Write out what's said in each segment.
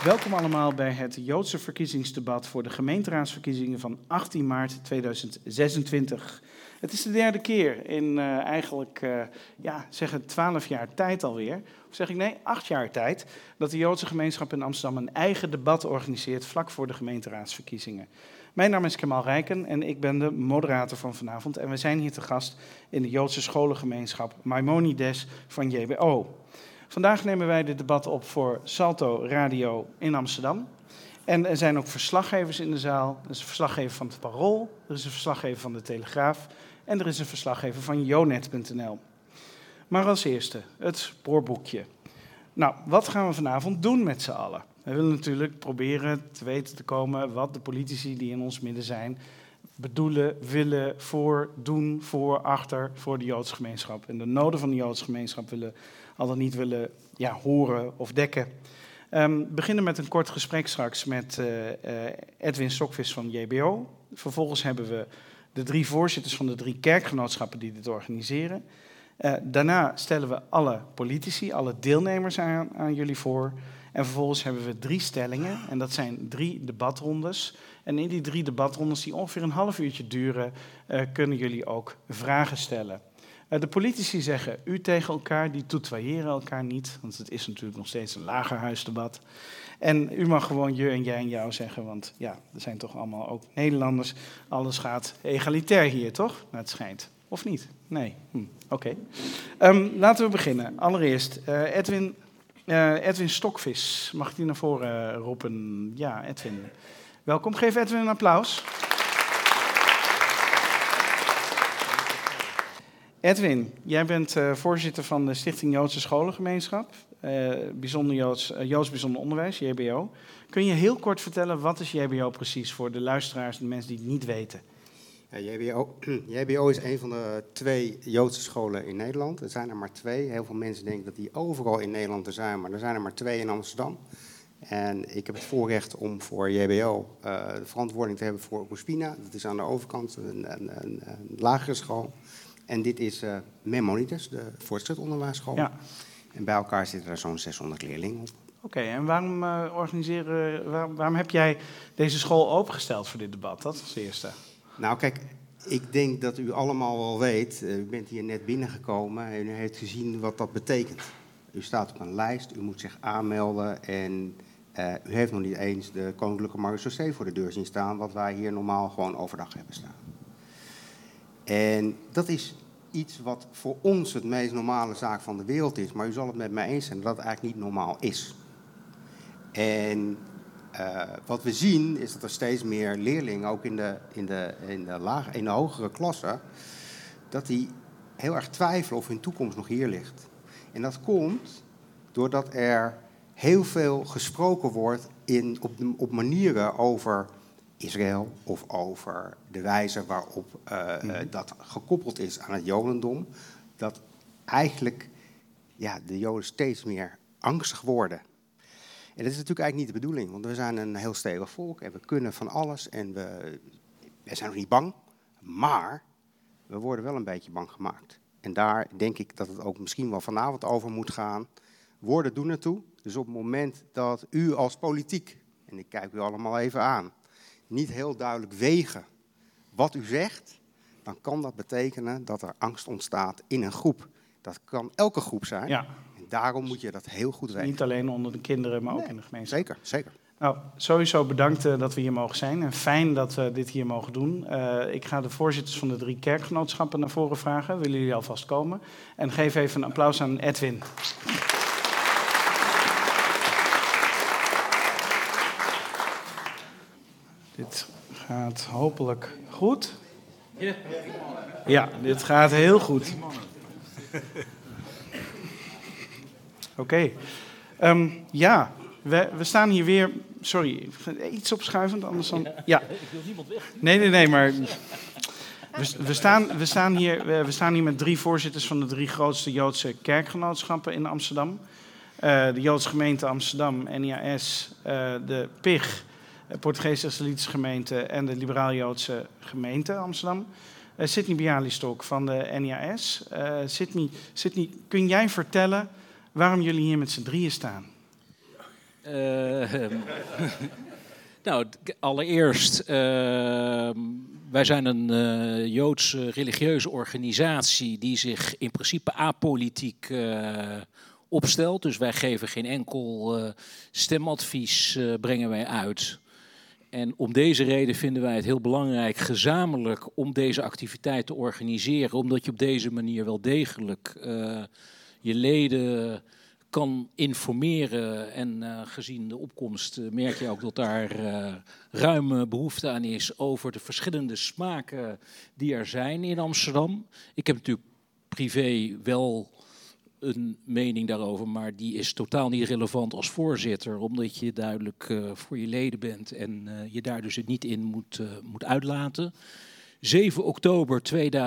Welkom allemaal bij het Joodse verkiezingsdebat voor de gemeenteraadsverkiezingen van 18 maart 2026. Het is de derde keer in eigenlijk 12 jaar tijd alweer, of zeg ik nee, 8 jaar tijd, dat de Joodse gemeenschap in Amsterdam een eigen debat organiseert vlak voor de gemeenteraadsverkiezingen. Mijn naam is Kemal Rijken en ik ben de moderator van vanavond en we zijn hier te gast in de Joodse scholengemeenschap Maimonides van JBO. Vandaag nemen wij dit debat op voor Salto Radio in Amsterdam. En er zijn ook verslaggevers in de zaal. Er is een verslaggever van het Parool, er is een verslaggever van de Telegraaf en er is een verslaggever van Yonet.nl. Maar als eerste, het spoorboekje. Nou, wat gaan we vanavond doen met z'n allen? We willen natuurlijk proberen te weten te komen wat de politici die in ons midden zijn bedoelen, willen, voor, doen, voor, achter, voor de Joodse gemeenschap. En de noden van de Joodse gemeenschap al dan niet willen horen of dekken. Beginnen met een kort gesprek straks met Edwin Stokvis van JBO. Vervolgens hebben we de 3 voorzitters van de 3 kerkgenootschappen die dit organiseren. Daarna stellen we alle politici, alle deelnemers aan jullie voor. En vervolgens hebben we 3 stellingen en dat zijn 3 debatrondes. En in die 3 debatrondes die ongeveer een half uurtje duren, kunnen jullie ook vragen stellen. De politici zeggen u tegen elkaar, die tutoyeren elkaar niet, want het is natuurlijk nog steeds een lagerhuisdebat. En u mag gewoon je en jij en jou zeggen, want ja, er zijn toch allemaal ook Nederlanders. Alles gaat egalitair hier, toch? Nou, het schijnt. Of niet? Nee. Oké. Laten we beginnen. Allereerst, Edwin Stokvis. Mag ik die naar voren roepen? Ja, Edwin. Welkom. Geef Edwin een applaus. Edwin, jij bent voorzitter van de Stichting Joodse Scholengemeenschap, Joods Bijzonder Onderwijs, JBO. Kun je heel kort vertellen, wat is JBO precies voor de luisteraars en de mensen die het niet weten? Ja, JBO is een van de 2 Joodse scholen in Nederland. Er zijn er maar 2. Heel veel mensen denken dat die overal in Nederland er zijn, maar er zijn er maar 2 in Amsterdam. En ik heb het voorrecht om voor JBO de verantwoording te hebben voor Oespina. Dat is aan de overkant een lagere school. En dit is Maimonides, de voortgezet onderwijsschool. Ja. En bij elkaar zitten er zo'n 600 leerlingen op. Oké, en waarom heb jij deze school opengesteld voor dit debat? Dat als eerste. Nou kijk, ik denk dat u allemaal wel weet, u bent hier net binnengekomen en u heeft gezien wat dat betekent. U staat op een lijst, u moet zich aanmelden en u heeft nog niet eens de Koninklijke Marechaussee voor de deur zien staan, wat wij hier normaal gewoon overdag hebben staan. En dat is iets wat voor ons het meest normale zaak van de wereld is. Maar u zal het met mij eens zijn dat het eigenlijk niet normaal is. En wat we zien is dat er steeds meer leerlingen, ook in de hogere klassen, dat die heel erg twijfelen of hun toekomst nog hier ligt. En dat komt doordat er heel veel gesproken wordt op manieren over Israël of over de wijze waarop dat gekoppeld is aan het Jodendom, dat eigenlijk de Joden steeds meer angstig worden. En dat is natuurlijk eigenlijk niet de bedoeling, want we zijn een heel stevig volk en we kunnen van alles en we zijn nog niet bang, maar we worden wel een beetje bang gemaakt. En daar denk ik dat het ook misschien wel vanavond over moet gaan. Woorden doen ertoe, dus op het moment dat u als politiek, en ik kijk u allemaal even aan, niet heel duidelijk wegen wat u zegt, dan kan dat betekenen dat er angst ontstaat in een groep. Dat kan elke groep zijn. Ja. En daarom moet je dat heel goed weten. Niet alleen onder de kinderen, maar ook in de gemeenschap. Zeker. Nou, sowieso bedankt dat we hier mogen zijn. En fijn dat we dit hier mogen doen. Ik ga de voorzitters van de 3 kerkgenootschappen naar voren vragen. Willen jullie alvast komen? En geef even een applaus aan Edwin. Dit gaat hopelijk goed. Ja, dit gaat heel goed. Oké. We staan hier weer. Sorry, iets opschuivend, anders dan. Ja. Ik wil niemand weg. Nee, maar. We staan hier met 3 voorzitters van de 3 grootste Joodse kerkgenootschappen in Amsterdam. De Joodse gemeente Amsterdam, NIAS, de PIG, Portugees-Israëlitische gemeente en de Liberaal-Joodse gemeente Amsterdam. Sidney Bialystok van de NIAS. Sidney, kun jij vertellen waarom jullie hier met z'n drieën staan? Nou, allereerst, wij zijn een Joodse religieuze organisatie die zich in principe apolitiek opstelt. Dus wij geven geen enkel stemadvies, brengen wij uit. En om deze reden vinden wij het heel belangrijk gezamenlijk om deze activiteit te organiseren. Omdat je op deze manier wel degelijk je leden kan informeren. En gezien de opkomst merk je ook dat daar ruime behoefte aan is over de verschillende smaken die er zijn in Amsterdam. Ik heb natuurlijk privé wel een mening daarover, maar die is totaal niet relevant als voorzitter, omdat je duidelijk voor je leden bent en je daar dus het niet in moet uitlaten. 7 oktober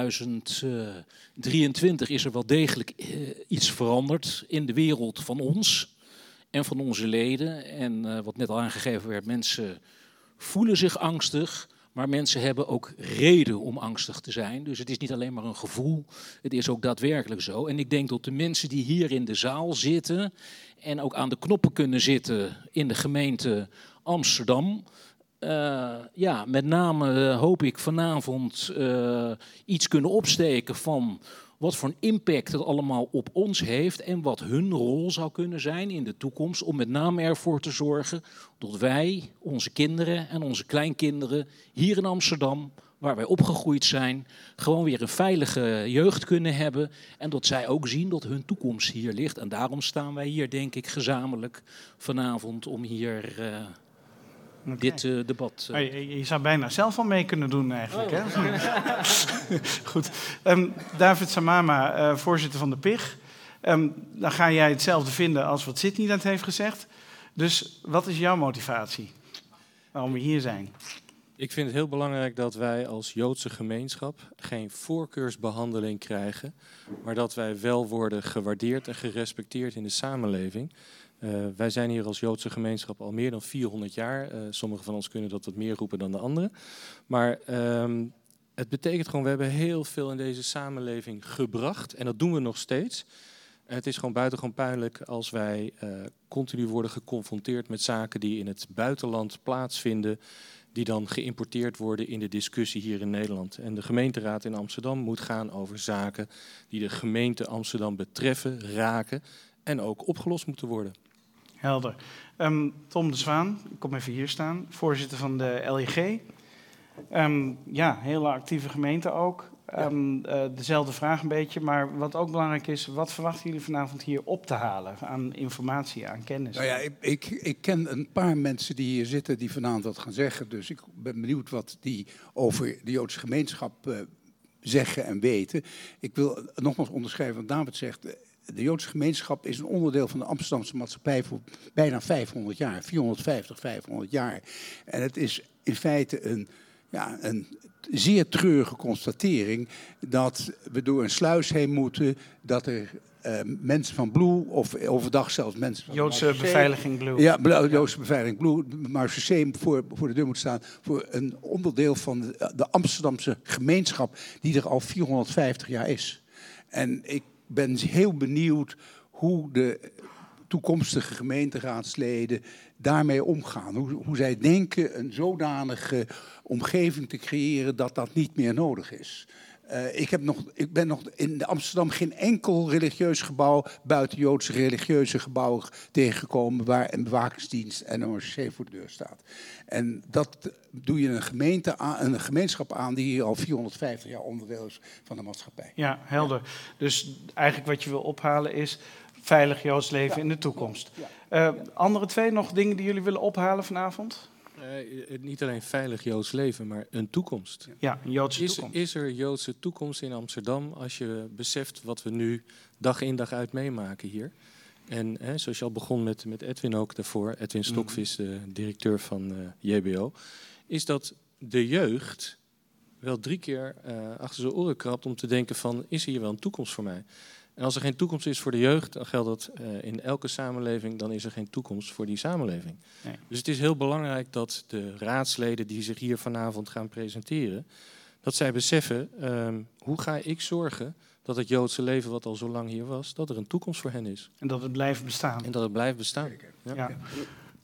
2023 is er wel degelijk iets veranderd in de wereld van ons en van onze leden. En wat net al aangegeven werd, mensen voelen zich angstig, maar mensen hebben ook reden om angstig te zijn. Dus het is niet alleen maar een gevoel, het is ook daadwerkelijk zo. En ik denk dat de mensen die hier in de zaal zitten en ook aan de knoppen kunnen zitten in de gemeente Amsterdam, met name hoop ik vanavond iets kunnen opsteken van wat voor een impact het allemaal op ons heeft en wat hun rol zou kunnen zijn in de toekomst om met name ervoor te zorgen dat wij, onze kinderen en onze kleinkinderen hier in Amsterdam, waar wij opgegroeid zijn, gewoon weer een veilige jeugd kunnen hebben en dat zij ook zien dat hun toekomst hier ligt. En daarom staan wij hier, denk ik, gezamenlijk vanavond om hier dit debat. Je zou bijna zelf al mee kunnen doen eigenlijk. Hè? Goed. David Samama, voorzitter van de PIG. Dan ga jij hetzelfde vinden als wat Sydney net heeft gezegd. Dus wat is jouw motivatie waarom we hier zijn? Ik vind het heel belangrijk dat wij als Joodse gemeenschap geen voorkeursbehandeling krijgen, maar dat wij wel worden gewaardeerd en gerespecteerd in de samenleving. Wij zijn hier als Joodse gemeenschap al meer dan 400 jaar. Sommigen van ons kunnen dat wat meer roepen dan de anderen. Maar het betekent gewoon, we hebben heel veel in deze samenleving gebracht. En dat doen we nog steeds. Het is gewoon buitengewoon pijnlijk als wij continu worden geconfronteerd met zaken die in het buitenland plaatsvinden, die dan geïmporteerd worden in de discussie hier in Nederland. En de gemeenteraad in Amsterdam moet gaan over zaken die de gemeente Amsterdam betreffen, raken en ook opgelost moeten worden. Helder. Tom de Zwaan, ik kom even hier staan, voorzitter van de LIG. Hele actieve gemeente ook. Dezelfde vraag een beetje, maar wat ook belangrijk is, wat verwachten jullie vanavond hier op te halen aan informatie, aan kennis? Nou ja, ik ken een paar mensen die hier zitten die vanavond wat gaan zeggen, dus ik ben benieuwd wat die over de Joodse gemeenschap zeggen en weten. Ik wil nogmaals onderschrijven wat David zegt. De Joodse gemeenschap is een onderdeel van de Amsterdamse maatschappij voor bijna 500 jaar, 450, 500 jaar. En het is in feite een zeer treurige constatering dat we door een sluis heen moeten, dat er mensen van Blue, of overdag zelfs mensen van Joodse Marseille, beveiliging Blue. Ja, Joodse beveiliging Blue, Marseille voor de deur moet staan, voor een onderdeel van de Amsterdamse gemeenschap die er al 450 jaar is. En ik ben heel benieuwd hoe de toekomstige gemeenteraadsleden daarmee omgaan. Hoe zij denken een zodanige omgeving te creëren dat dat niet meer nodig is. Ik ben nog in Amsterdam geen enkel religieus gebouw buiten Joodse religieuze gebouwen tegengekomen waar een bewakingsdienst en een marché voor de deur staat. En dat doe je een gemeenschap aan die hier al 450 jaar onderdeel is van de maatschappij. Ja, helder. Dus eigenlijk wat je wil ophalen is veilig Joods leven in de toekomst. Andere twee nog dingen die jullie willen ophalen vanavond? Niet alleen veilig Joods leven, maar een toekomst. Ja, een Joodse toekomst. Is er Joodse toekomst in Amsterdam als je beseft wat we nu dag in dag uit meemaken hier? En zoals je al begon met Edwin ook daarvoor, Edwin Stokvis, de directeur van JBO, is dat de jeugd wel 3 keer achter zijn oren krabt om te denken van, is hier wel een toekomst voor mij? En als er geen toekomst is voor de jeugd, dan geldt dat in elke samenleving, dan is er geen toekomst voor die samenleving. Nee. Dus het is heel belangrijk dat de raadsleden die zich hier vanavond gaan presenteren, dat zij beseffen, hoe ga ik zorgen dat het Joodse leven wat al zo lang hier was, dat er een toekomst voor hen is. En dat het blijft bestaan. En dat het blijft bestaan. Ja.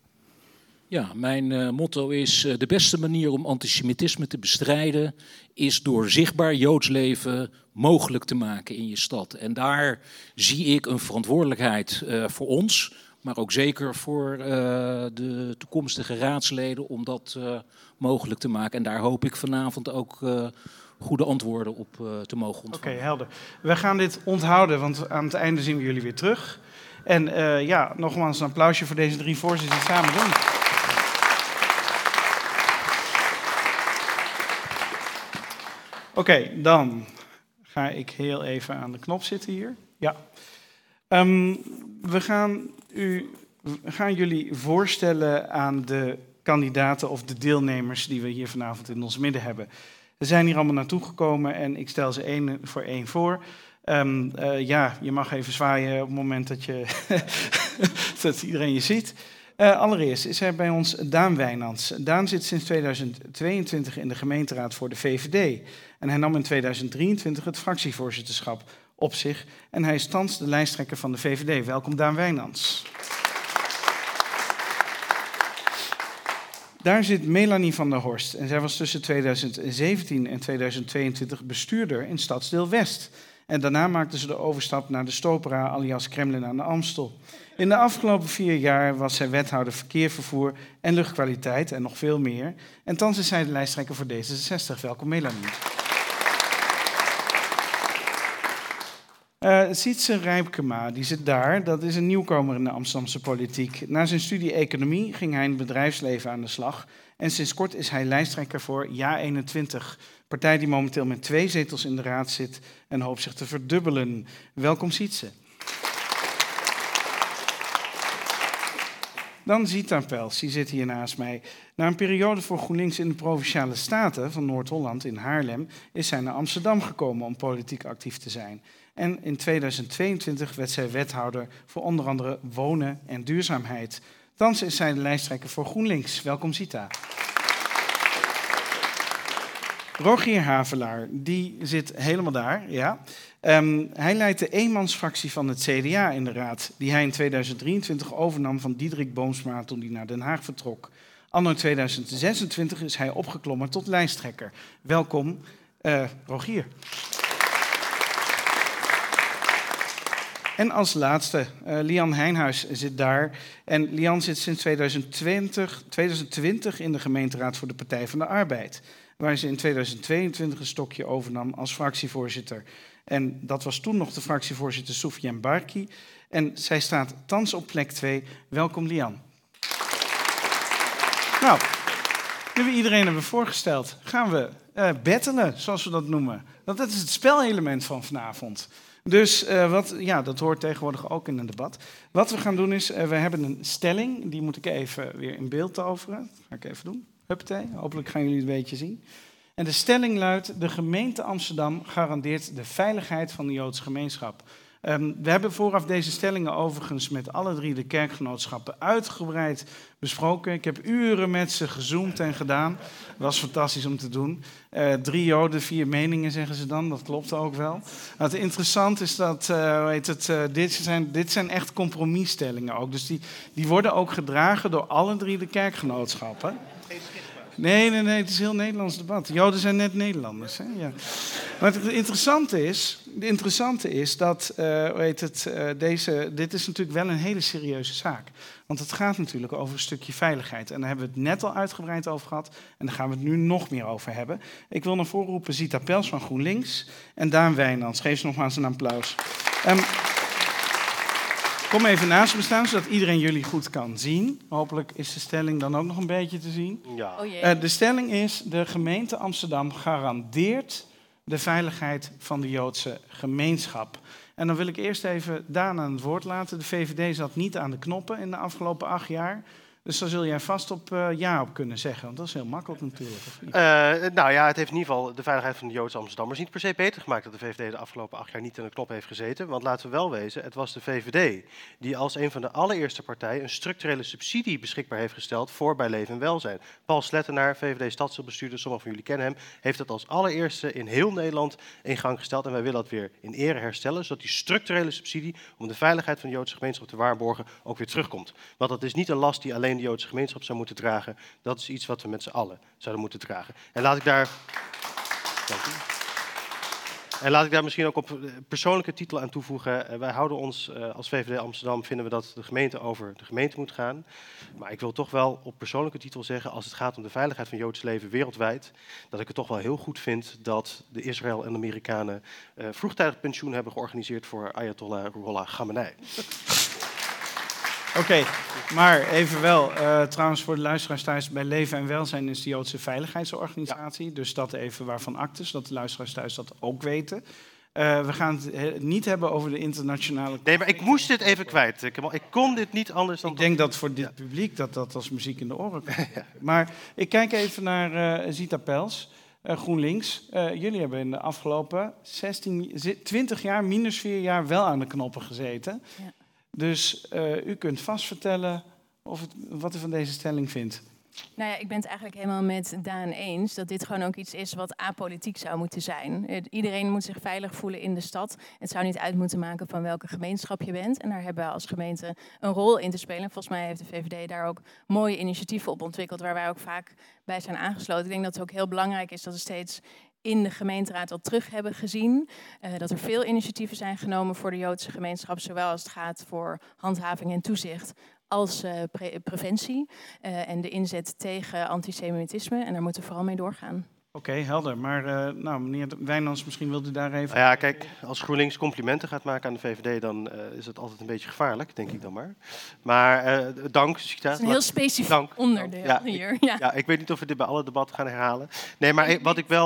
Ja, mijn motto is: de beste manier om antisemitisme te bestrijden is door zichtbaar Joods leven mogelijk te maken in je stad. En daar zie ik een verantwoordelijkheid voor ons, maar ook zeker voor de toekomstige raadsleden om dat mogelijk te maken. En daar hoop ik vanavond ook goede antwoorden op te mogen ontvangen. Oké, helder. We gaan dit onthouden, want aan het einde zien we jullie weer terug. En nogmaals een applausje voor deze 3 voorzitters die het samen doen. Oké, dan ga ik heel even aan de knop zitten hier. Ja. We gaan jullie voorstellen aan de kandidaten of de deelnemers die we hier vanavond in ons midden hebben. Ze zijn hier allemaal naartoe gekomen en ik stel ze één voor één voor. Je mag even zwaaien op het moment dat iedereen je ziet. Allereerst is er bij ons Daan Wijnands. Daan zit sinds 2022 in de gemeenteraad voor de VVD. En hij nam in 2023 het fractievoorzitterschap op zich. En hij is thans de lijsttrekker van de VVD. Welkom Daan Wijnands. Daar zit Melanie van der Horst. En zij was tussen 2017 en 2022 bestuurder in Stadsdeel West. En daarna maakte ze de overstap naar de Stopera alias Kremlin aan de Amstel. In de afgelopen 4 jaar was zij wethouder verkeer, vervoer en luchtkwaliteit en nog veel meer. En thans is zij de lijsttrekker voor D66. Welkom Melanie. Sietse Rijpkema, die zit daar. Dat is een nieuwkomer in de Amsterdamse politiek. Na zijn studie economie ging hij in het bedrijfsleven aan de slag. En sinds kort is hij lijsttrekker voor JA21. Partij die momenteel met 2 zetels in de raad zit en hoopt zich te verdubbelen. Welkom Sietse. Dan Zita Pels, die zit hier naast mij. Na een periode voor GroenLinks in de Provinciale Staten van Noord-Holland in Haarlem is zij naar Amsterdam gekomen om politiek actief te zijn. En in 2022 werd zij wethouder voor onder andere wonen en duurzaamheid. Thans is zij de lijsttrekker voor GroenLinks. Welkom Zita. Rogier Havelaar, die zit helemaal daar, ja. Hij leidt de eenmansfractie van het CDA in de raad, die hij in 2023 overnam van Diederik Boomsma toen hij naar Den Haag vertrok. Anno 2026 is hij opgeklommen tot lijsttrekker. Welkom, Rogier. En als laatste, Lian Heijnhuis zit daar. En Lian zit sinds 2020 in de gemeenteraad voor de Partij van de Arbeid, waar ze in 2022 een stokje overnam als fractievoorzitter. En dat was toen nog de fractievoorzitter Soufiane Barki. En zij staat thans op plek 2. Welkom, Lian. Nou, nu we iedereen hebben voorgesteld, gaan we battelen, zoals we dat noemen. Want dat is het spelelement van vanavond. Dus dat hoort tegenwoordig ook in een debat. Wat we gaan doen is, we hebben een stelling. Die moet ik even weer in beeld toveren. Dat ga ik even doen. Huppatee, hopelijk gaan jullie het een beetje zien. En de stelling luidt: de gemeente Amsterdam garandeert de veiligheid van de Joodse gemeenschap. We hebben vooraf deze stellingen overigens met alle 3 de kerkgenootschappen uitgebreid besproken. Ik heb uren met ze gezoomd en gedaan. Dat was fantastisch om te doen. 3 Joden, 4 meningen zeggen ze dan, dat klopt ook wel. Het interessant is dat, dit zijn echt compromisstellingen ook. Dus die worden ook gedragen door alle 3 de kerkgenootschappen. Nee, het is heel Nederlands debat. Joden zijn net Nederlanders. Hè? Ja. Maar het interessante is dat, dit is natuurlijk wel een hele serieuze zaak. Want het gaat natuurlijk over een stukje veiligheid. En daar hebben we het net al uitgebreid over gehad. En daar gaan we het nu nog meer over hebben. Ik wil naar voren roepen Zita Pels van GroenLinks en Daan Wijnands. Geef ze nogmaals een applaus. Kom even naast me staan, zodat iedereen jullie goed kan zien. Hopelijk is de stelling dan ook nog een beetje te zien. Ja. De stelling is: de gemeente Amsterdam garandeert de veiligheid van de Joodse gemeenschap. En dan wil ik eerst even Daan aan het woord laten. De VVD zat niet aan de knoppen in de afgelopen 8 jaar. Dus daar zul jij vast op ja op kunnen zeggen. Want dat is heel makkelijk natuurlijk. Het heeft in ieder geval de veiligheid van de Joodse Amsterdammers niet per se beter gemaakt dat de VVD de afgelopen 8 jaar niet aan de knop heeft gezeten. Want laten we wel wezen, het was de VVD die als een van de allereerste partijen een structurele subsidie beschikbaar heeft gesteld voor bij leven en welzijn. Paul Slettenaar, VVD-stadsdeelbestuurder, sommigen van jullie kennen hem, heeft dat als allereerste in heel Nederland in gang gesteld. En wij willen dat weer in ere herstellen, zodat die structurele subsidie om de veiligheid van de Joodse gemeenschap te waarborgen ook weer terugkomt. Want dat is niet een last die alleen alleen de Joodse gemeenschap zou moeten dragen. Dat is iets wat we met z'n allen zouden moeten dragen. En laat ik daar... Dank u. En laat ik daar misschien ook op persoonlijke titel aan toevoegen. Wij houden ons als VVD Amsterdam, vinden we dat de gemeente over de gemeente moet gaan. Maar ik wil toch wel op persoonlijke titel zeggen, als het gaat om de veiligheid van Joods leven wereldwijd, dat ik het toch wel heel goed vind dat de Israël en de Amerikanen vroegtijdig pensioen hebben georganiseerd voor Ayatollah Ruhollah Khamenei. Oké, maar even wel, trouwens voor de luisteraars thuis, bij Leven en Welzijn is de Joodse Veiligheidsorganisatie. Ja. Dus dat even waarvan actes, dat de luisteraars thuis dat ook weten. We gaan het niet hebben over de internationale... Nee, maar ik moest dit even kwijt. Ik kon dit niet anders dan... Ik denk dat voor dit publiek dat als muziek in de oren komt. Ja. Maar ik kijk even naar Zita Pels, GroenLinks. Jullie hebben in de afgelopen 20 jaar, minus 4 jaar, wel aan de knoppen gezeten. Ja. Dus u kunt vast vertellen wat u van deze stelling vindt. Nou ja, ik ben het eigenlijk helemaal met Daan eens dat dit gewoon ook iets is wat apolitiek zou moeten zijn. Iedereen moet zich veilig voelen in de stad. Het zou niet uit moeten maken van welke gemeenschap je bent. En daar hebben we als gemeente een rol in te spelen. En volgens mij heeft de VVD daar ook mooie initiatieven op ontwikkeld, waar wij ook vaak bij zijn aangesloten. Ik denk dat het ook heel belangrijk is dat er steeds in de gemeenteraad al terug hebben gezien. Dat er veel initiatieven zijn genomen voor de Joodse gemeenschap, zowel als het gaat voor handhaving en toezicht als preventie en de inzet tegen antisemitisme. En daar moeten we vooral mee doorgaan. Oké, helder. Maar meneer Wijnands, misschien wilt u daar even... Ja, kijk, als GroenLinks complimenten gaat maken aan de VVD, dan is het altijd een beetje gevaarlijk, denk ik dan maar. Maar dank, Zita. Het is een heel specifiek onderdeel hier. Ja, ik weet niet of we dit bij alle debatten gaan herhalen. Nee, maar wat ik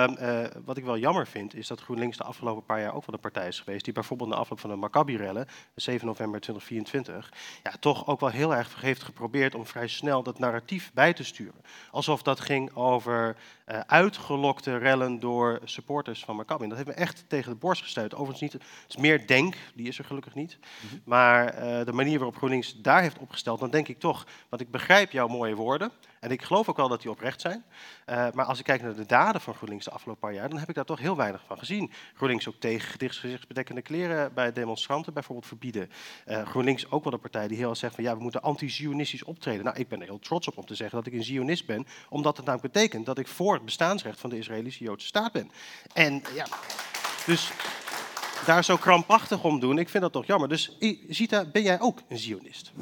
wel jammer vind, is dat GroenLinks de afgelopen paar jaar ook wel de partij is geweest die bijvoorbeeld na afloop van de Maccabi-rellen, 7 november 2024, toch ook wel heel erg heeft geprobeerd om vrij snel dat narratief bij te sturen. Alsof dat ging over uitgelokte rellen door supporters van Maccabi. Dat heeft me echt tegen de borst gestuit. Overigens niet, het is meer denk, die is er gelukkig niet. Maar de manier waarop GroenLinks daar heeft opgesteld, dan denk ik toch, want ik begrijp jouw mooie woorden. En ik geloof ook wel dat die oprecht zijn. Maar als ik kijk naar de daden van GroenLinks de afgelopen paar jaar, dan heb ik daar toch heel weinig van gezien. GroenLinks ook tegen gezichtsbedekkende kleren bij demonstranten bijvoorbeeld verbieden. GroenLinks ook wel de partij die heel erg zegt van we moeten anti-Zionistisch optreden. Nou, ik ben er heel trots op om te zeggen dat ik een Zionist ben, omdat het namelijk betekent dat ik voor het bestaansrecht van de Israëlische Joodse staat ben. En dus daar zo krampachtig om doen, ik vind dat toch jammer. Dus Zita, ben jij ook een Zionist?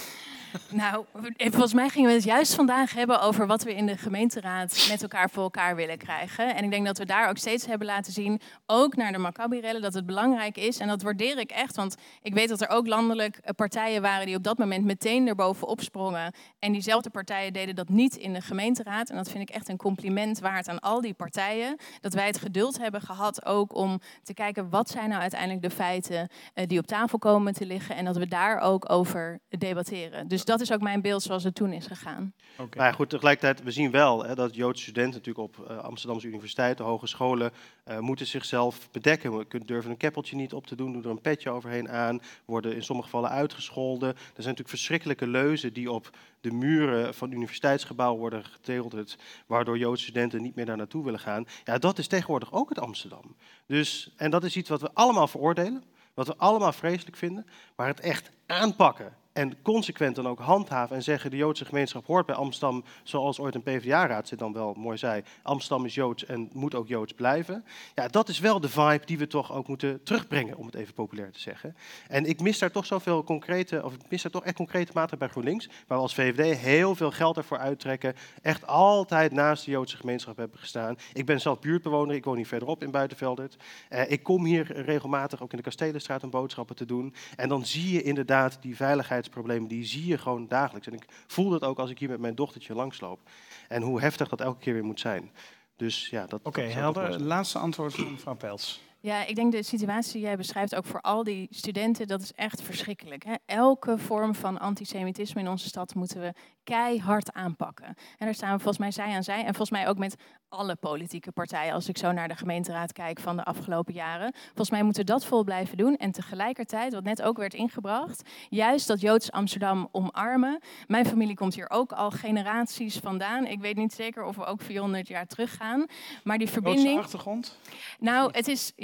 Nou, volgens mij gingen we het juist vandaag hebben over wat we in de gemeenteraad met elkaar voor elkaar willen krijgen. En ik denk dat we daar ook steeds hebben laten zien, ook naar de Maccabi-rellen, dat het belangrijk is. En dat waardeer ik echt, want ik weet dat er ook landelijk partijen waren die op dat moment meteen erbovenop sprongen. En diezelfde partijen deden dat niet in de gemeenteraad. En dat vind ik echt een compliment waard aan al die partijen. Dat wij het geduld hebben gehad ook om te kijken, wat zijn nou uiteindelijk de feiten die op tafel komen te liggen. En dat we daar ook over debatteren. Dus dat is ook mijn beeld zoals het toen is gegaan. Okay. Maar goed, tegelijkertijd, we zien wel dat Joodse studenten natuurlijk op Amsterdamse universiteit, de hogescholen, moeten zichzelf bedekken. We durven een keppeltje niet op te doen, doen er een petje overheen aan, worden in sommige gevallen uitgescholden. Er zijn natuurlijk verschrikkelijke leuzen die op de muren van universiteitsgebouwen worden getegeld, waardoor Joodse studenten niet meer daar naartoe willen gaan. Ja, dat is tegenwoordig ook het Amsterdam. Dus, en dat is iets wat we allemaal veroordelen, wat we allemaal vreselijk vinden, maar het echt aanpakken en consequent dan ook handhaven en zeggen, de Joodse gemeenschap hoort bij Amsterdam, zoals ooit een PvdA-raad zit dan wel mooi zei, Amsterdam is Joods en moet ook Joods blijven. Ja, dat is wel de vibe die we toch ook moeten terugbrengen, om het even populair te zeggen. En ik mis daar toch zoveel concrete, of ik mis daar toch echt concrete maatregelen bij GroenLinks, waar we als VVD heel veel geld ervoor uittrekken, echt altijd naast de Joodse gemeenschap hebben gestaan. Ik ben zelf buurtbewoner, ik woon hier verderop in Buitenveldert. Ik kom hier regelmatig ook in de Kastelenstraat om boodschappen te doen. En dan zie je inderdaad die veiligheidsproblemen, die zie je gewoon dagelijks. En ik voel dat ook als ik hier met mijn dochtertje langsloop. En hoe heftig dat elke keer weer moet zijn. Dus ja, dat... Oké, helder. Laatste antwoord van mevrouw Pels. Ja, ik denk de situatie die jij beschrijft, ook voor al die studenten, dat is echt verschrikkelijk. Hè? Elke vorm van antisemitisme in onze stad moeten we keihard aanpakken. En daar staan we volgens mij zij aan zij. En volgens mij ook met alle politieke partijen, als ik zo naar de gemeenteraad kijk van de afgelopen jaren. Volgens mij moeten we dat vol blijven doen. En tegelijkertijd, wat net ook werd ingebracht, juist dat Joods Amsterdam omarmen. Mijn familie komt hier ook al generaties vandaan. Ik weet niet zeker of we ook 400 jaar teruggaan. Maar die verbinding... Joodse achtergrond? Nou, het is... Ja,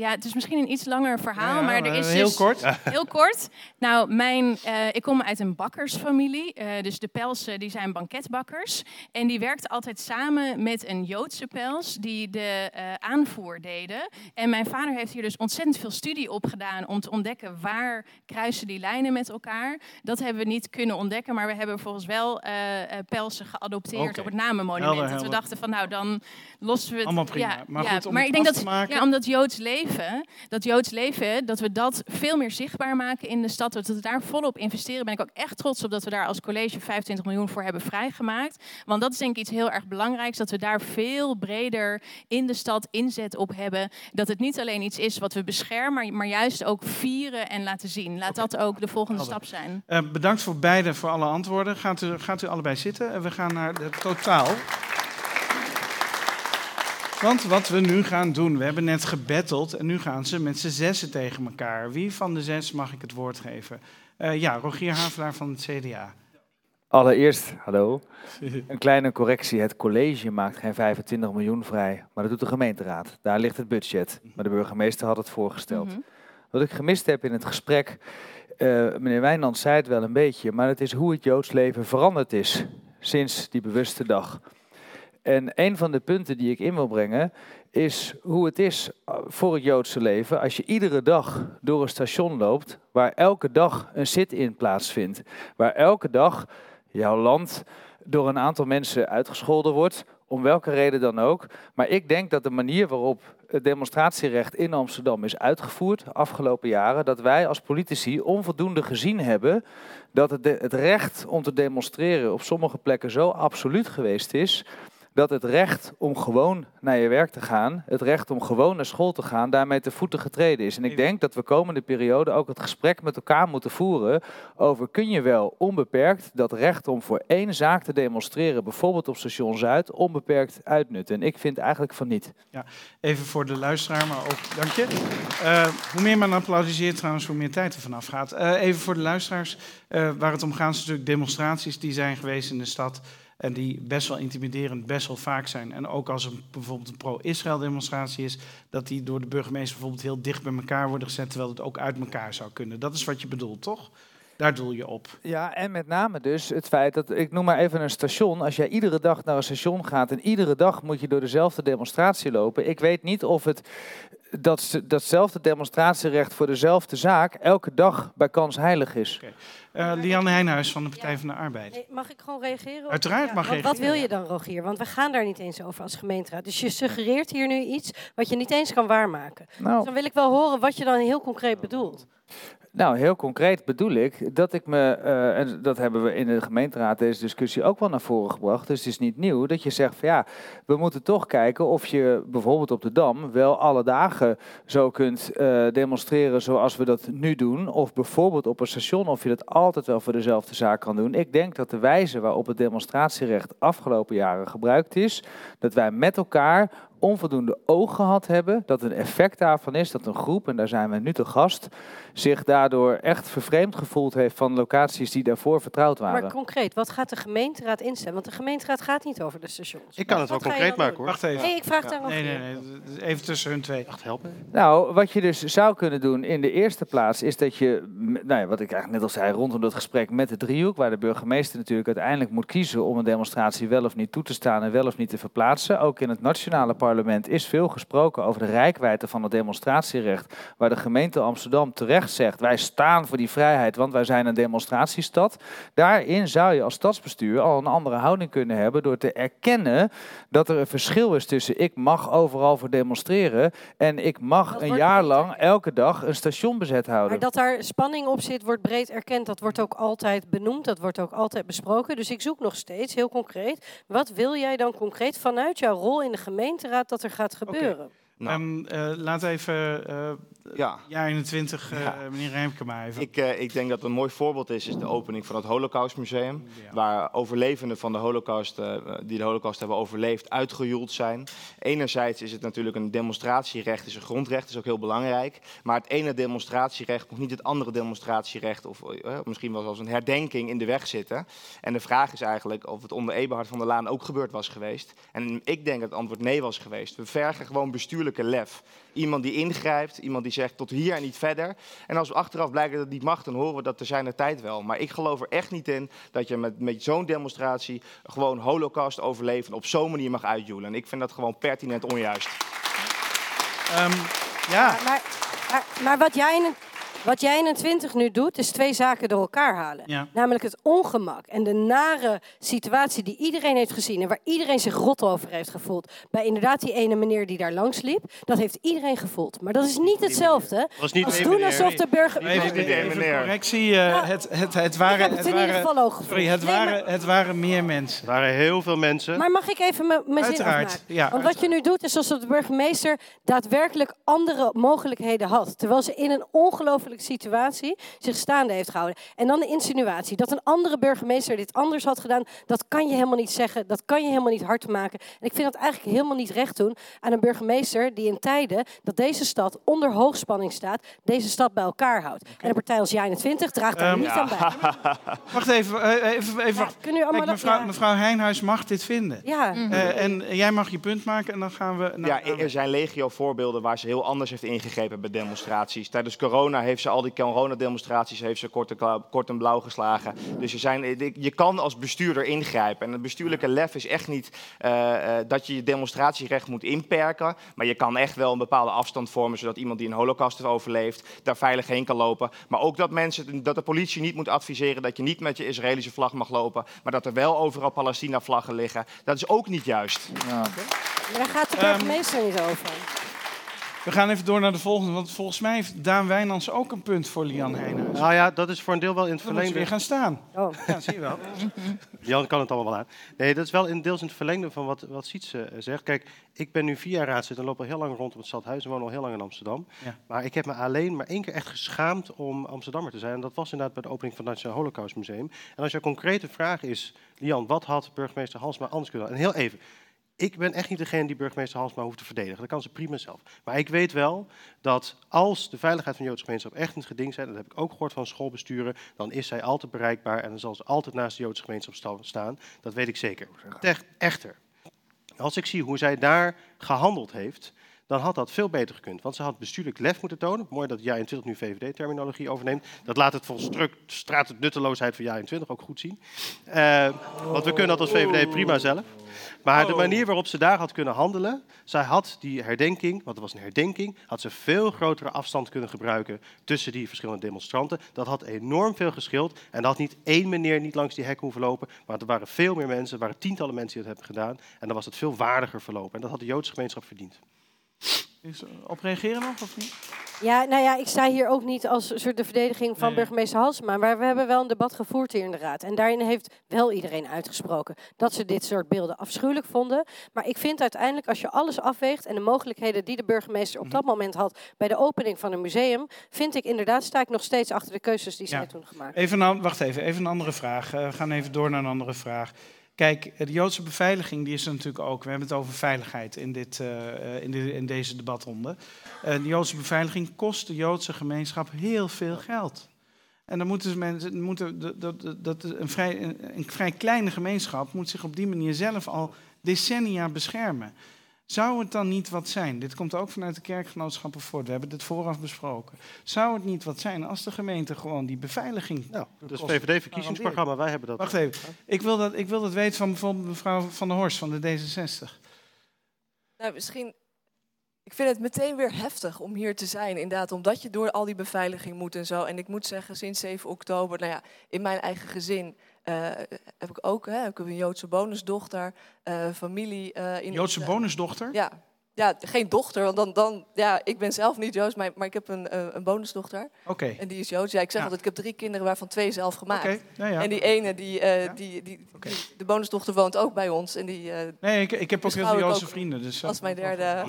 Ja, het is misschien een iets langer verhaal, maar er is heel dus... kort. Heel kort. Nou, ik kom uit een bakkersfamilie. Dus de Pelsen die zijn banketbakkers. En die werkten altijd samen met een Joodse Pels die de aanvoer deden. En mijn vader heeft hier dus ontzettend veel studie op gedaan om te ontdekken waar kruisen die lijnen met elkaar. Dat hebben we niet kunnen ontdekken, maar we hebben volgens wel Pelsen geadopteerd op het namenmonument. Helder. Dat we dachten van nou, dan lossen we het. Allemaal prima. Ja, Maar ja, goed, om maar het ik denk af dat te maken... ja, omdat Joods leven, dat we dat veel meer zichtbaar maken in de stad. Dat we daar volop investeren. Ben ik ook echt trots op dat we daar als college 25 miljoen voor hebben vrijgemaakt. Want dat is denk ik iets heel erg belangrijks. Dat we daar veel breder in de stad inzet op hebben. Dat het niet alleen iets is wat we beschermen, maar juist ook vieren en laten zien. Laat dat ook de volgende stap zijn. Bedankt voor beide voor alle antwoorden. Gaat u allebei zitten. We gaan naar het totaal. Want wat we nu gaan doen, we hebben net gebatteld en nu gaan ze met z'n zessen tegen elkaar. Wie van de 6 mag ik het woord geven? Rogier Havelaar van het CDA. Allereerst, hallo, een kleine correctie. Het college maakt geen 25 miljoen vrij, maar dat doet de gemeenteraad. Daar ligt het budget, maar de burgemeester had het voorgesteld. Wat ik gemist heb in het gesprek, meneer Wijnand zei het wel een beetje, maar het is hoe het Joods leven veranderd is sinds die bewuste dag. En een van de punten die ik in wil brengen is hoe het is voor het Joodse leven als je iedere dag door een station loopt waar elke dag een sit-in plaatsvindt. Waar elke dag jouw land door een aantal mensen uitgescholden wordt, om welke reden dan ook. Maar ik denk dat de manier waarop het demonstratierecht in Amsterdam is uitgevoerd de afgelopen jaren, dat wij als politici onvoldoende gezien hebben dat het recht om te demonstreren op sommige plekken zo absoluut geweest is, dat het recht om gewoon naar je werk te gaan, het recht om gewoon naar school te gaan, daarmee te voeten getreden is. En ik denk dat we komende periode ook het gesprek met elkaar moeten voeren over, kun je wel onbeperkt dat recht om voor één zaak te demonstreren, bijvoorbeeld op station Zuid, onbeperkt uitnutten? En ik vind eigenlijk van niet. Ja, even voor de luisteraar, maar ook, dank je. Hoe meer men applaudisseert trouwens, hoe meer tijd er vanaf gaat. Even voor de luisteraars, waar het om gaat, is natuurlijk demonstraties die zijn geweest in de stad. En die best wel intimiderend, best wel vaak zijn. En ook als er bijvoorbeeld een pro-Israël demonstratie is, dat die door de burgemeester bijvoorbeeld heel dicht bij elkaar worden gezet, terwijl het ook uit elkaar zou kunnen. Dat is wat je bedoelt, toch? Daar doel je op. Ja, en met name dus het feit dat, ik noem maar even een station, als jij iedere dag naar een station gaat en iedere dag moet je door dezelfde demonstratie lopen. Ik weet niet of datzelfde demonstratierecht voor dezelfde zaak elke dag bij kans heilig is. Lianne Heijnhuis van de Partij van de Arbeid. Hey, mag ik gewoon reageren? Uiteraard mag reageren. Wat wil je dan, Rogier? Want we gaan daar niet eens over als gemeenteraad. Dus je suggereert hier nu iets wat je niet eens kan waarmaken. Nou, dus dan wil ik wel horen wat je dan heel concreet bedoelt. Nou, heel concreet bedoel ik dat ik me, en dat hebben we in de gemeenteraad deze discussie ook wel naar voren gebracht, dus het is niet nieuw, dat je zegt van ja, we moeten toch kijken of je bijvoorbeeld op de Dam wel alle dagen zo kunt demonstreren zoals we dat nu doen, of bijvoorbeeld op een station of je dat altijd wel voor dezelfde zaak kan doen. Ik denk dat de wijze waarop het demonstratierecht afgelopen jaren gebruikt is, dat wij met elkaar onvoldoende oog gehad hebben, dat een effect daarvan is dat een groep, en daar zijn we nu te gast, zich daardoor echt vervreemd gevoeld heeft van locaties die daarvoor vertrouwd waren. Maar concreet, wat gaat de gemeenteraad instellen? Want de gemeenteraad gaat niet over de stations. Ik kan het wel concreet maken, hoor. Wacht even. Nee, ik vraag daar nog. Nee. Even tussen hun twee. Wacht, helpen. Nou, wat je dus zou kunnen doen in de eerste plaats is dat je, nou ja, wat ik eigenlijk net al zei, rondom dat gesprek met de driehoek, waar de burgemeester natuurlijk uiteindelijk moet kiezen om een demonstratie wel of niet toe te staan en wel of niet te verplaatsen. Ook in het nationale parlement is veel gesproken over de reikwijdte van het demonstratierecht, waar de gemeente Amsterdam terecht zegt, wij staan voor die vrijheid, want wij zijn een demonstratiestad. Daarin zou je als stadsbestuur al een andere houding kunnen hebben door te erkennen dat er een verschil is tussen ik mag overal voor demonstreren en ik mag een jaar lang elke dag een station bezet houden. Maar dat daar spanning op zit, wordt breed erkend. Dat wordt ook altijd benoemd, dat wordt ook altijd besproken. Dus ik zoek nog steeds, heel concreet, wat wil jij dan concreet vanuit jouw rol in de gemeenteraad dat er gaat gebeuren? Laat even jaar 21, meneer Rijmkema even. Ik denk dat het een mooi voorbeeld is de opening van het Holocaustmuseum. Ja. Waar overlevenden van de Holocaust, die de Holocaust hebben overleefd, uitgejoeld zijn. Enerzijds is het natuurlijk een demonstratierecht, is een grondrecht, is ook heel belangrijk. Maar het ene demonstratierecht moet niet het andere demonstratierecht, of misschien wel zelfs een herdenking, in de weg zitten. En de vraag is eigenlijk of het onder Eberhard van der Laan ook gebeurd was geweest. En ik denk dat het antwoord nee was geweest. We vergen gewoon bestuurlijke lef. Iemand die ingrijpt, iemand die zegt tot hier en niet verder. En als we achteraf blijken dat het niet mag, dan horen we dat te zijn de tijd wel. Maar ik geloof er echt niet in dat je met zo'n demonstratie gewoon Holocaust overleven op zo'n manier mag uitjoelen. En ik vind dat gewoon pertinent onjuist. Maar wat jij in een 20 nu doet, is 2 zaken door elkaar halen. Ja. Namelijk het ongemak en de nare situatie die iedereen heeft gezien en waar iedereen zich rot over heeft gevoeld. Bij inderdaad die ene meneer die daar langs liep. Dat heeft iedereen gevoeld. Maar dat is niet hetzelfde als doen alsof de burger... Even correctie. Het waren meer mensen. Het waren heel veel mensen. Maar mag ik even mijn zin afmaken? Ja, want wat je nu doet is alsof de burgemeester daadwerkelijk andere mogelijkheden had. Terwijl ze in een ongelooflijke situatie zich staande heeft gehouden. En dan de insinuatie dat een andere burgemeester dit anders had gedaan, dat kan je helemaal niet zeggen, dat kan je helemaal niet hard maken. En ik vind dat eigenlijk helemaal niet recht doen aan een burgemeester die in tijden dat deze stad onder hoogspanning staat, deze stad bij elkaar houdt. En een partij als JA21 draagt daar niet aan bij. Wacht even. Mevrouw Heijnhuis mag dit vinden. Ja. En jij mag je punt maken en dan gaan we... Er zijn legio voorbeelden waar ze heel anders heeft ingegrepen bij demonstraties. Tijdens corona heeft ze al die coronademonstraties kort en blauw geslagen. Dus je kan als bestuurder ingrijpen. En het bestuurlijke lef is echt niet dat je je demonstratierecht moet inperken. Maar je kan echt wel een bepaalde afstand vormen, zodat iemand die een holocaust heeft overleefd daar veilig heen kan lopen. Maar ook dat de politie niet moet adviseren dat je niet met je Israëlische vlag mag lopen, maar dat er wel overal Palestina-vlaggen liggen. Dat is ook niet juist. Ja. Maar daar gaat de burgemeester niet over. We gaan even door naar de volgende, want volgens mij heeft Daan Wijnands ook een punt voor Lian Heijnhuis. Nou ja, dat is voor een deel wel in het verlengde. We weer gaan staan. Oh. Ja, zie je wel. Jan kan het allemaal wel aan. Nee, dat is wel deels in het verlengde van wat Sietse zegt. Kijk, ik ben nu 4 jaar raadslid en loop al heel lang rond op het stadhuis en woon al heel lang in Amsterdam. Ja. Maar ik heb me alleen maar 1 keer echt geschaamd om Amsterdammer te zijn. En dat was inderdaad bij de opening van het Nationaal Holocaustmuseum. En als jouw concrete vraag is, Lian, wat had burgemeester Halsema anders kunnen doen? En heel even. Ik ben echt niet degene die burgemeester Halsema hoeft te verdedigen. Dat kan ze prima zelf. Maar ik weet wel dat als de veiligheid van de Joodse gemeenschap echt in het geding zijn, dat heb ik ook gehoord van schoolbesturen, dan is zij altijd bereikbaar en dan zal ze altijd naast de Joodse gemeenschap staan. Dat weet ik zeker. Echter, als ik zie hoe zij daar gehandeld heeft, dan had dat veel beter gekund. Want ze had bestuurlijk lef moeten tonen. Mooi dat JA21 nu VVD-terminologie overneemt. Dat laat het volstrekt de nutteloosheid van JA21 ook goed zien. Want we kunnen dat als VVD prima zelf. Maar de manier waarop ze daar had kunnen handelen, zij had die herdenking, want het was een herdenking, had ze veel grotere afstand kunnen gebruiken tussen die verschillende demonstranten. Dat had enorm veel geschild en dat had niet 1 meneer niet langs die hek hoeven lopen, maar er waren veel meer mensen, er waren tientallen mensen die dat hebben gedaan en dan was het veel waardiger verlopen. En dat had de Joodse gemeenschap verdiend. Op reageren nog of niet? Ja, nou ja, ik sta hier ook niet als soort de verdediging van burgemeester Halsema, maar we hebben wel een debat gevoerd hier in de raad. En daarin heeft wel iedereen uitgesproken dat ze dit soort beelden afschuwelijk vonden. Maar ik vind uiteindelijk, als je alles afweegt en de mogelijkheden die de burgemeester op dat moment had bij de opening van een museum, vind ik inderdaad, sta ik nog steeds achter de keuzes die zij toen gemaakt hebben. Wacht even een andere vraag. We gaan even door naar een andere vraag. Kijk, de Joodse beveiliging die is er natuurlijk ook. We hebben het over veiligheid in deze debatronde. De Joodse beveiliging kost de Joodse gemeenschap heel veel geld. En dan een vrij kleine gemeenschap moet zich op die manier zelf al decennia beschermen. Zou het dan niet wat zijn, dit komt ook vanuit de kerkgenootschappen voort, we hebben dit vooraf besproken. Zou het niet wat zijn als de gemeente gewoon die beveiliging... Nou, dat is het VVD-verkiezingsprogramma, wij hebben dat... Wacht even, ik wil dat weten van bijvoorbeeld mevrouw Van der Horst van de D66. Nou, misschien... Ik vind het meteen weer heftig om hier te zijn, inderdaad, omdat je door al die beveiliging moet en zo. En ik moet zeggen, sinds 7 oktober, nou ja, in mijn eigen gezin heb ik ook een Joodse bonusdochter, familie... Joodse bonusdochter? Ja, Ja, geen dochter, want dan ik ben zelf niet Joods, maar ik heb een bonusdochter. Oké. En die is Joods. Ja, ik zeg altijd, ik heb 3 kinderen, waarvan 2 zelf gemaakt. Oké, nou ja. En die ene, de bonusdochter woont ook bij ons. En nee, ik heb ook heel veel Joodse vrienden. Dus, als mijn derde...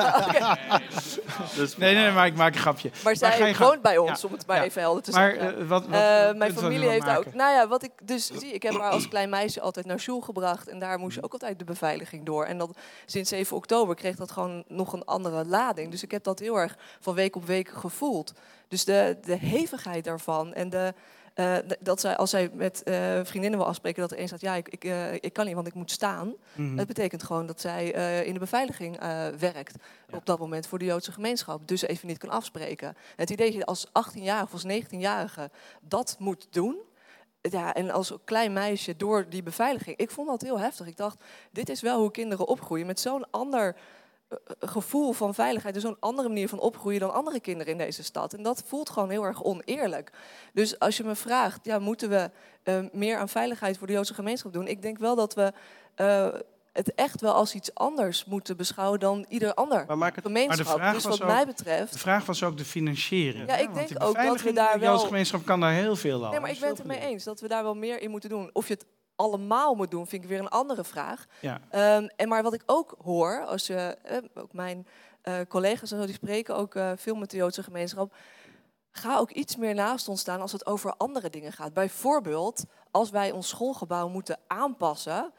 Nee, maar ik maak een grapje. Maar zij woont bij ons, om het maar even helder te zeggen. Mijn familie heeft daar ook... Nou ja, wat ik dus zie, ik heb haar als klein meisje altijd naar school gebracht. En daar moest je ook altijd de beveiliging door. En dat, sinds 7 oktober kreeg dat gewoon nog een andere lading. Dus ik heb dat heel erg van week op week gevoeld. Dus de hevigheid daarvan en dat zij, als zij met vriendinnen wil afspreken, dat er een staat, ja, ik kan niet, want ik moet staan. Dat betekent gewoon dat zij in de beveiliging werkt op dat moment voor de Joodse gemeenschap. Dus even niet kan afspreken. Het idee dat je als 18-jarige of als 19-jarige dat moet doen. Ja, en als klein meisje door die beveiliging. Ik vond dat heel heftig. Ik dacht, dit is wel hoe kinderen opgroeien met zo'n ander gevoel van veiligheid, dus zo'n andere manier van opgroeien dan andere kinderen in deze stad. En dat voelt gewoon heel erg oneerlijk. Dus als je me vraagt, ja, moeten we meer aan veiligheid voor de Joodse gemeenschap doen? Ik denk wel dat we het echt wel als iets anders moeten beschouwen dan ieder ander gemeenschap. Maar dus wat mij betreft... De vraag was ook de financiering. Ja, ik denk ook dat we daar wel... De Joodse gemeenschap kan daar heel veel aan. Nee, maar ik ben het ermee eens dat we daar wel meer in moeten doen. Of je het allemaal moet doen, vind ik weer een andere vraag. Ja. Maar wat ik ook hoor, als ook mijn collega's en zo, die spreken ook veel met de Joodse gemeenschap, ga ook iets meer naast ons staan als het over andere dingen gaat. Bijvoorbeeld, als wij ons schoolgebouw moeten aanpassen,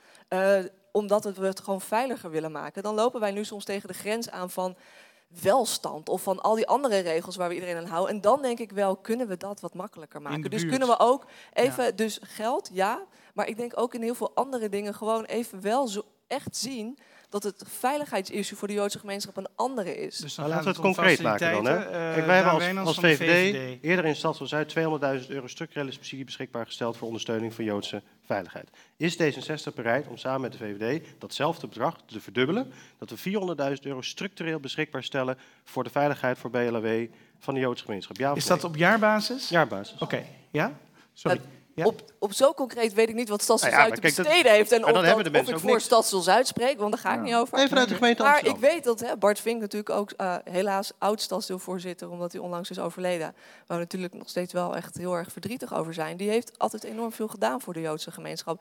omdat we het gewoon veiliger willen maken, dan lopen wij nu soms tegen de grens aan van welstand of van al die andere regels waar we iedereen aan houden. En dan denk ik wel, kunnen we dat wat makkelijker maken. Dus kunnen we ook even, dus geld, ja, maar ik denk ook in heel veel andere dingen gewoon even wel zo echt zien dat het veiligheidsissue voor de Joodse gemeenschap een andere is. Dus dan laten we het concreet maken dan. Hè? Kijk, wij hebben als VVD eerder in Stadsel Zuid €200.000 structurele subsidie beschikbaar gesteld voor ondersteuning van Joodse veiligheid. Is D66 bereid om samen met de VVD datzelfde bedrag te verdubbelen, dat we €400.000 structureel beschikbaar stellen voor de veiligheid voor BLW van de Joodse gemeenschap? Ja, is dat op jaarbasis? Jaarbasis. Oké, ja? Sorry. Ja? Op zo concreet weet ik niet wat Stadsel Zuid te besteden heeft. En of ik voor Stadsel Zuid spreek, want daar ga ik niet over. Nee, vanuit de gemeente maar Amsterdam. Ik weet dat Bart Vink natuurlijk ook helaas oud-stadsdeelvoorzitter, omdat hij onlangs is overleden, waar we natuurlijk nog steeds wel echt heel erg verdrietig over zijn. Die heeft altijd enorm veel gedaan voor de Joodse gemeenschap.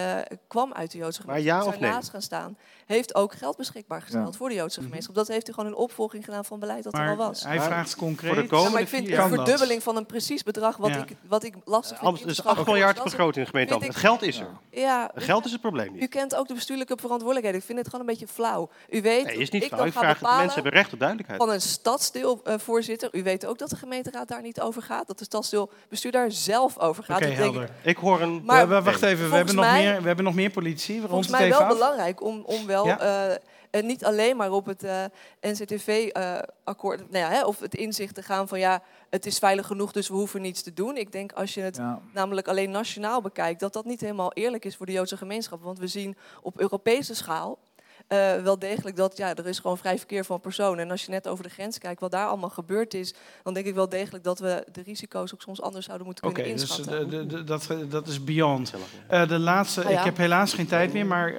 Kwam uit de Joodse gemeenschap. Maar ja of nee? Naast gaan staan. Heeft ook geld beschikbaar gesteld voor de Joodse gemeenschap. Dat heeft hij gewoon een opvolging gedaan van beleid dat er al was. Hij vraagt concreet. Voor de komende maar ik vind een verdubbeling van een precies bedrag wat ik lastig vind. Dus 8 miljard begroting in de gemeente Amsterdam. Het geld is er. Ja, het geld is het probleem niet. U kent ook de bestuurlijke verantwoordelijkheid. Ik vind het gewoon een beetje flauw. U weet, nee, is niet flauw. Ik vraag dat mensen hebben recht op duidelijkheid. Van een stadsdeelvoorzitter. U weet ook dat de gemeenteraad daar niet over gaat. Dat de stadsdeelbestuur daar zelf over gaat. Oké, helder. Ik hoor een... Maar wacht even, we hebben nog meer politie. Volgens mij wel belangrijk om wel... Ja? Niet alleen maar op het NCTV-akkoord, of het inzicht te gaan van ja, het is veilig genoeg, dus we hoeven niets te doen. Ik denk als je het namelijk alleen nationaal bekijkt, dat niet helemaal eerlijk is voor de Joodse gemeenschap. Want we zien op Europese schaal wel degelijk dat er is gewoon vrij verkeer van personen. En als je net over de grens kijkt wat daar allemaal gebeurd is, dan denk ik wel degelijk dat we de risico's ook soms anders zouden moeten kunnen inschatten. Dus dat is beyond. De laatste, ik heb helaas geen tijd meer, maar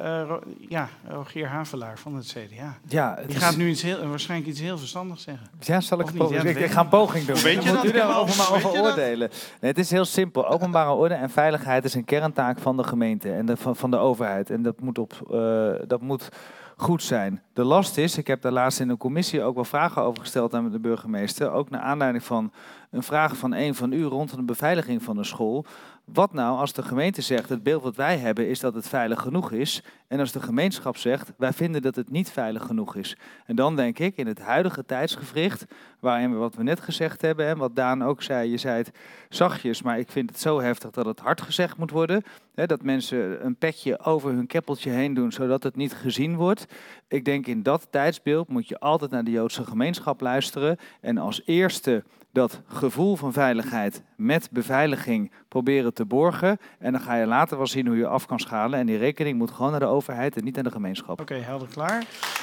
Rogier Havelaar van het CDA. Ja, die gaat nu waarschijnlijk iets heel verstandigs zeggen. Ja, zal ik ik ga een poging doen. Weet je moet u over oordelen. Nee, het is heel simpel. Openbare orde en veiligheid is een kerntaak van de gemeente en van de overheid. En dat moet goed zijn. De last is, ik heb daar laatst in de commissie ook wel vragen over gesteld aan de burgemeester, ook naar aanleiding van een vraag van een van u rond de beveiliging van de school. Wat nou als de gemeente zegt, het beeld wat wij hebben is dat het veilig genoeg is, en als de gemeenschap zegt, wij vinden dat het niet veilig genoeg is. En dan denk ik, in het huidige tijdsgevricht, waarin we wat we net gezegd hebben, en wat Daan ook zei, je zei het zachtjes, maar ik vind het zo heftig dat het hard gezegd moet worden, dat mensen een petje over hun keppeltje heen doen, zodat het niet gezien wordt. Ik denk in dat tijdsbeeld moet je altijd naar de Joodse gemeenschap luisteren en als eerste dat gevoel van veiligheid met beveiliging proberen te borgen. En dan ga je later wel zien hoe je af kan schalen. En die rekening moet gewoon naar de overheid en niet naar de gemeenschap. Oké, helder, klaar.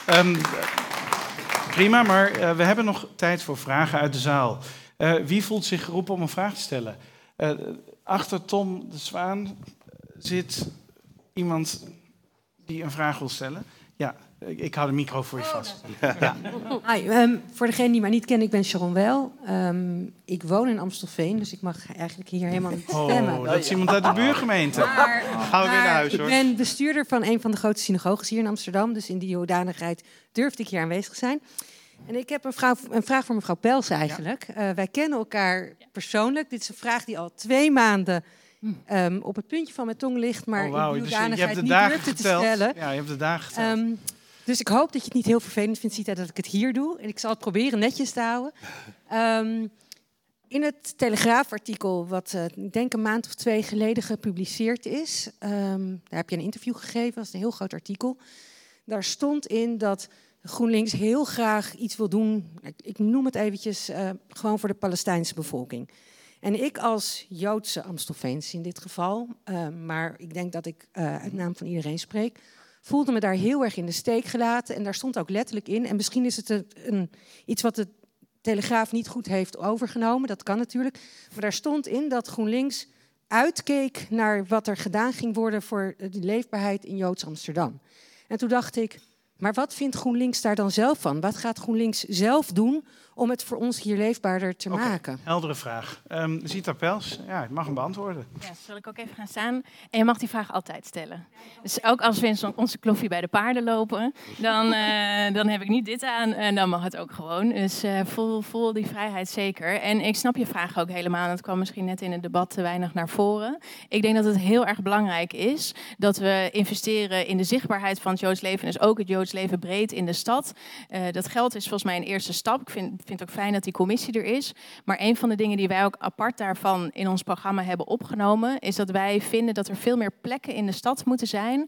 Prima, maar we hebben nog tijd voor vragen uit de zaal. Wie voelt zich geroepen om een vraag te stellen? Achter Tom de Zwaan zit iemand die een vraag wil stellen. Ja, Ik hou de micro voor je vast. Hi, voor degene die mij niet kennen, ik ben Sharon Wel. Ik woon in Amstelveen, dus ik mag eigenlijk hier helemaal niet stemmen. Oh, dat is iemand uit de buurgemeente. Gaan we weer naar huis, hoor. Ik ben bestuurder van een van de grote synagoges hier in Amsterdam. Dus in die hoedanigheid durfde ik hier aanwezig zijn. En ik heb een vraag voor mevrouw Pels eigenlijk. Wij kennen elkaar persoonlijk. Dit is een vraag die al 2 maanden op het puntje van mijn tong ligt. Maar in die hoedanigheid niet durfde te stellen. Ja, je hebt de dagen geteld. Dus ik hoop dat je het niet heel vervelend vindt, Sita, dat ik het hier doe. En ik zal het proberen netjes te houden. In het Telegraafartikel, wat ik denk een maand of 2 geleden gepubliceerd is... daar heb je een interview gegeven, dat is een heel groot artikel. Daar stond in dat GroenLinks heel graag iets wil doen... ik noem het eventjes, gewoon voor de Palestijnse bevolking. En ik als Joodse Amstelveens in dit geval... maar ik denk dat ik uit naam van iedereen spreek... voelde me daar heel erg in de steek gelaten. En daar stond ook letterlijk in. En misschien is het iets wat de Telegraaf niet goed heeft overgenomen. Dat kan natuurlijk. Maar daar stond in dat GroenLinks uitkeek naar wat er gedaan ging worden voor de leefbaarheid in Joods Amsterdam. En toen dacht ik, maar wat vindt GroenLinks daar dan zelf van? Wat gaat GroenLinks zelf doen om het voor ons hier leefbaarder te maken? Heldere vraag. Sita Pels, ja, ik mag hem beantwoorden. Ja, zal ik ook even gaan staan? En je mag die vraag altijd stellen. Dus ook als we in onze kloffie bij de paarden lopen, dan heb ik niet dit aan en dan mag het ook gewoon. Dus voel die vrijheid zeker. En ik snap je vraag ook helemaal. Dat kwam misschien net in het debat te weinig naar voren. Ik denk dat het heel erg belangrijk is dat we investeren in de zichtbaarheid van het Joods leven. Dus ook het Joods leven breed in de stad. Dat geld is volgens mij een eerste stap. Ik vind het ook fijn dat die commissie er is. Maar een van de dingen die wij ook apart daarvan in ons programma hebben opgenomen, is dat wij vinden dat er veel meer plekken in de stad moeten zijn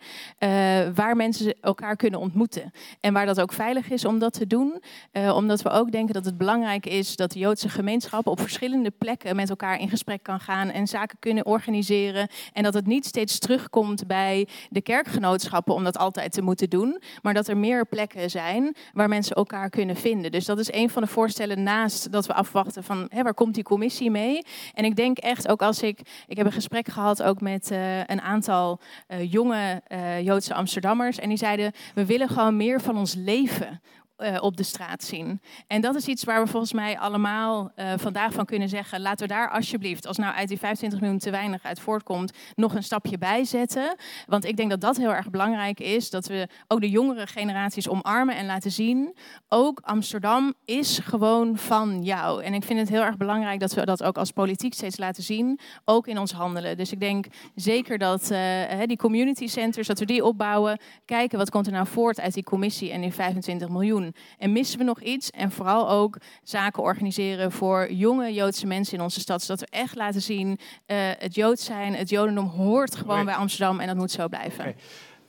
waar mensen elkaar kunnen ontmoeten. En waar dat ook veilig is om dat te doen. Omdat we ook denken dat het belangrijk is dat de Joodse gemeenschap op verschillende plekken met elkaar in gesprek kan gaan en zaken kunnen organiseren. En dat het niet steeds terugkomt bij de kerkgenootschappen om dat altijd te moeten doen. Maar dat er meer plekken zijn waar mensen elkaar kunnen vinden. Dus dat is een van de voorstellen naast dat we afwachten van waar komt die commissie mee. En ik denk echt ook als ik heb een gesprek gehad ook met een aantal jonge Joodse Amsterdammers. En die zeiden, we willen gewoon meer van ons leven op de straat zien. En dat is iets waar we volgens mij allemaal vandaag van kunnen zeggen, laten we daar alsjeblieft, als nou uit die 25 miljoen te weinig uit voortkomt, nog een stapje bij zetten. Want ik denk dat dat heel erg belangrijk is, dat we ook de jongere generaties omarmen en laten zien, ook Amsterdam is gewoon van jou. En ik vind het heel erg belangrijk dat we dat ook als politiek steeds laten zien, ook in ons handelen. Dus ik denk zeker dat die community centers, dat we die opbouwen, kijken wat komt er nou voort uit die commissie en die 25 miljoen. En missen we nog iets? En vooral ook zaken organiseren voor jonge Joodse mensen in onze stad. Zodat we echt laten zien, het Joods zijn, het Jodendom hoort gewoon bij Amsterdam en dat moet zo blijven. Okay.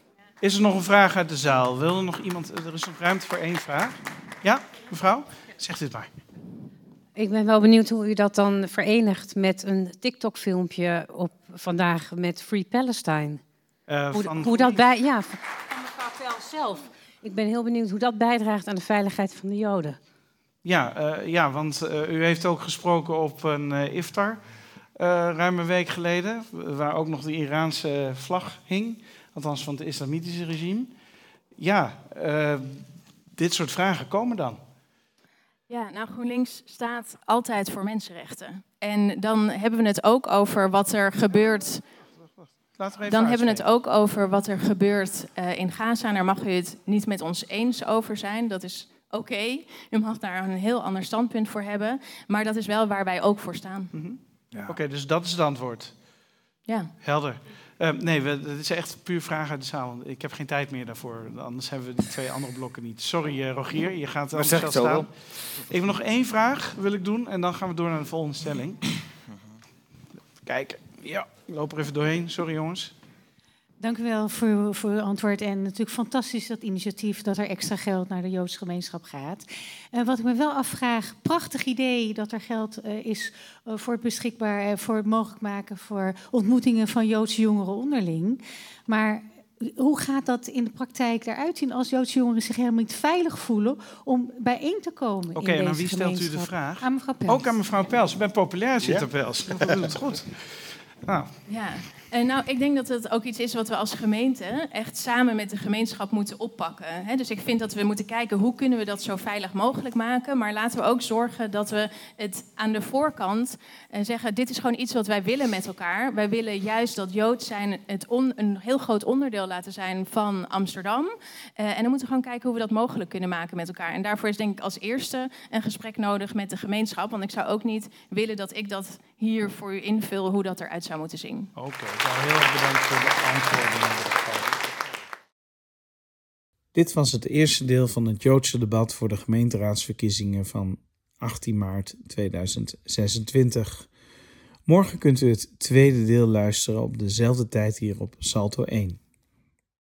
Is er nog een vraag uit de zaal? Wil er nog iemand? Er is nog ruimte voor 1 vraag. Ja, mevrouw? Zeg dit maar. Ik ben wel benieuwd hoe u dat dan verenigt met een TikTok-filmpje op vandaag met Free Palestine. Hoe dat bij... Ja, van mevrouw Pels zelf. Ik ben heel benieuwd hoe dat bijdraagt aan de veiligheid van de Joden. Ja, want u heeft ook gesproken op een iftar ruim een week geleden, waar ook nog de Iraanse vlag hing, althans van het islamitische regime. Ja, dit soort vragen komen dan. Ja, nou GroenLinks staat altijd voor mensenrechten. En dan hebben we het ook over wat er gebeurt. Dan hebben we het ook over wat er gebeurt in Gaza. En daar mag u het niet met ons eens over zijn. Dat is oké. U mag daar een heel ander standpunt voor hebben. Maar dat is wel waar wij ook voor staan. Mm-hmm. Ja. Oké, dus dat is het antwoord. Ja. Helder. Nee, het is echt puur vraag uit de zaal. Ik heb geen tijd meer daarvoor. Anders hebben we die 2 andere blokken niet. Sorry Rogier, je gaat anders zelf staan. Even nog 1 vraag wil ik doen. En dan gaan we door naar de volgende stelling. Kijk. Ja, ik loop er even doorheen. Sorry jongens. Dank u wel voor uw antwoord. En natuurlijk fantastisch dat initiatief dat er extra geld naar de Joodse gemeenschap gaat. Wat ik me wel afvraag, prachtig idee dat er geld is voor het beschikbaar, voor het mogelijk maken voor ontmoetingen van Joodse jongeren onderling. Maar hoe gaat dat in de praktijk eruit zien als Joodse jongeren zich helemaal niet veilig voelen om bijeen te komen? Oké, en aan wie stelt u de vraag? Aan mevrouw Pels. Ook aan mevrouw Pels. Ik ben populair, Sita Pels. Dat doet het goed. Nou. Ja, Nou, ik denk dat het ook iets is wat we als gemeente echt samen met de gemeenschap moeten oppakken. Dus ik vind dat we moeten kijken hoe kunnen we dat zo veilig mogelijk maken. Maar laten we ook zorgen dat we het aan de voorkant zeggen, dit is gewoon iets wat wij willen met elkaar. Wij willen juist dat Joods zijn een heel groot onderdeel laten zijn van Amsterdam. En dan moeten we gewoon kijken hoe we dat mogelijk kunnen maken met elkaar. En daarvoor is denk ik als eerste een gesprek nodig met de gemeenschap. Want ik zou ook niet willen dat ik dat hier voor u invul hoe dat eruit zou moeten zien. Oké, heel erg bedankt voor de antwoorden. Dit was het eerste deel van het Joodse debat voor de gemeenteraadsverkiezingen van 18 maart 2026. Morgen kunt u het tweede deel luisteren op dezelfde tijd hier op Salto 1.